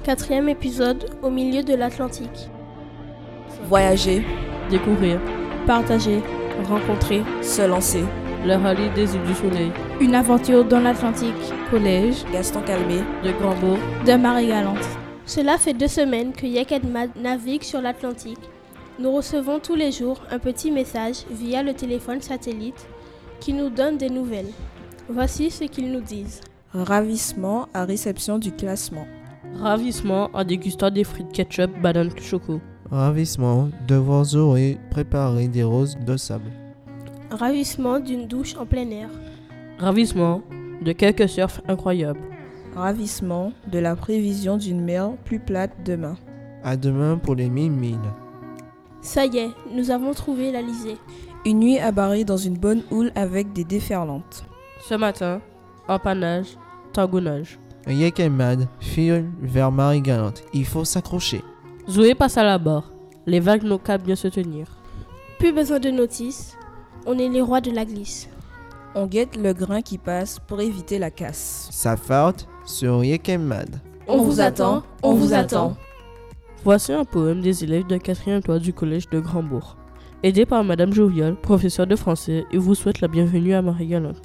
Quatrième épisode, au milieu de l'Atlantique. Voyager, découvrir, Partager, rencontrer, se lancer. le rallye des îles du Soleil, une aventure dans l'Atlantique. Collège, Gaston Calmé, de Grandbourg, de Marie-Galante. Cela fait 2 semaines que Yek et Mad naviguent sur l'Atlantique. Nous recevons tous les jours un petit message via le téléphone satellite qui nous donne des nouvelles. Voici ce qu'ils nous disent. ravissement à réception du classement. ravissement en dégustant des frites ketchup banane choco, Ravissement de voir Zoé préparer des roses de sable. Ravissement d'une douche en plein air. ravissement de quelques surfs incroyables, Ravissement de la prévision d'une mer plus plate demain. À demain pour les 1000 milles. Ça y est, nous avons trouvé l'Alizé. Une nuit abarrée dans une bonne houle avec des déferlantes. ce matin, empannage, tangonnage. Yek et Mad file vers Marie-Galante. Il faut s'accrocher. Zoé passe à la barre, les vagues n'ont qu'à bien se tenir. Plus besoin de notice, on est les rois de la glisse. On guette le grain qui passe pour éviter la casse. Ça faute sur Yek et Mad. On vous attend, on vous attend. Voici un poème des élèves de 4e toit du collège de Grandbourg. Aidé par Madame Jovial, professeure de français, il vous souhaite la bienvenue à Marie-Galante.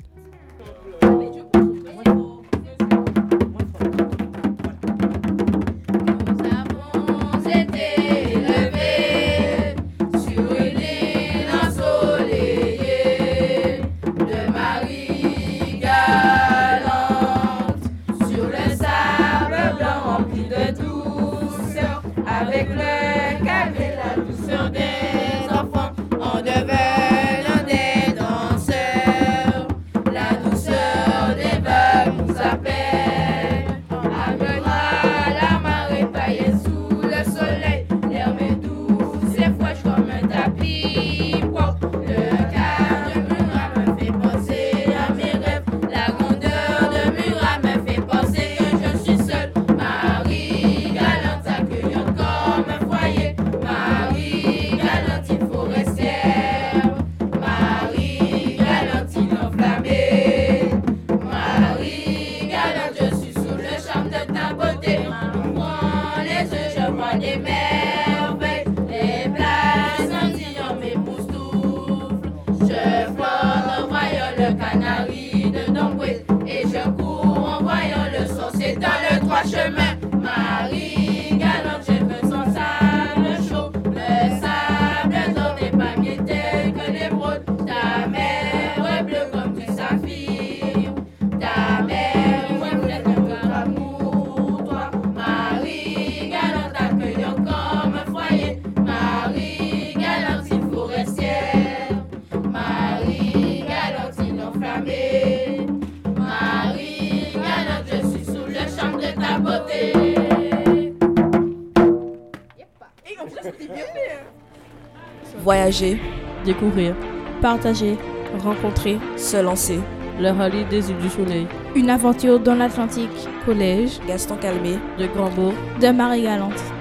Avec le calme et la douceur des enfants, on devenait des danseurs. La douceur des vagues nous appelle. Amènera la marée taillée sous le soleil. L'air m'est douce et fraîche comme un tapis. Le calme de Murat me fait penser à mes rêves. La grandeur de Murat me fait penser que je suis seule. Marie-Galante accueillante comme un foyer. Marie-Galante, il faut rester. Marie-Galante, il enflammé. Marie-Galante, je suis sous le charme de ta beauté. Prends les yeux, je vois des merveilles. Les places scintillants m'époustouflent. Je flotte en voyant le canari de Dombré. Et je cours en voyant le sorcier dans le droit chemin. Marie-Galante, j'ai besoin de sable chaud. Le sable d'or n'est pas tel que l'émeraude. Ta mer est bleue comme du saphir. Ta mer est bleue comme l'amour. Toi, Marie-Galante, accueillant comme un foyer. Marie-Galante, il faut rester. Marie-Galante, il enflammé. Marie-Galante, je suis sous le charme de ta beauté. Voyager, Découvrir, Partager, rencontrer, se lancer. le rallye des îles du Soleil, une aventure dans l'Atlantique. Collège, Gaston Calmé, de Grandbourg, de Marie-Galante.